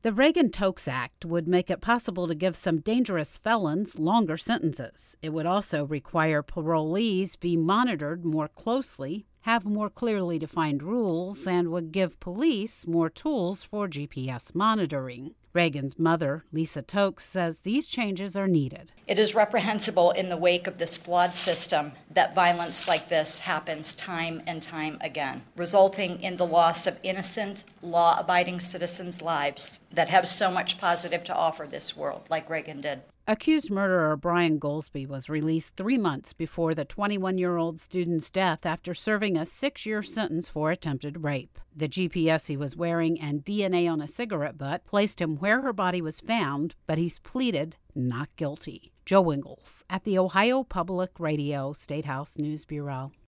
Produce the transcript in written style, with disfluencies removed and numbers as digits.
The Reagan-Tokes Act would make it possible to give some dangerous felons longer sentences. It would also require parolees be monitored more closely, have more clearly defined rules, and would give police more tools for GPS monitoring. Reagan's mother, Lisa Tokes, says these changes are needed. It is reprehensible in the wake of this flawed system that violence like this happens time and time again, resulting in the loss of innocent, law-abiding citizens' lives that have so much positive to offer this world, like Reagan did. Accused murderer Brian Goldsby was released 3 months before the 21-year-old student's death after serving a 6-year sentence for attempted rape. The GPS he was wearing and DNA on a cigarette butt placed him where her body was found, but he's pleaded not guilty. Joe Ingles at the Ohio Public Radio State House News Bureau.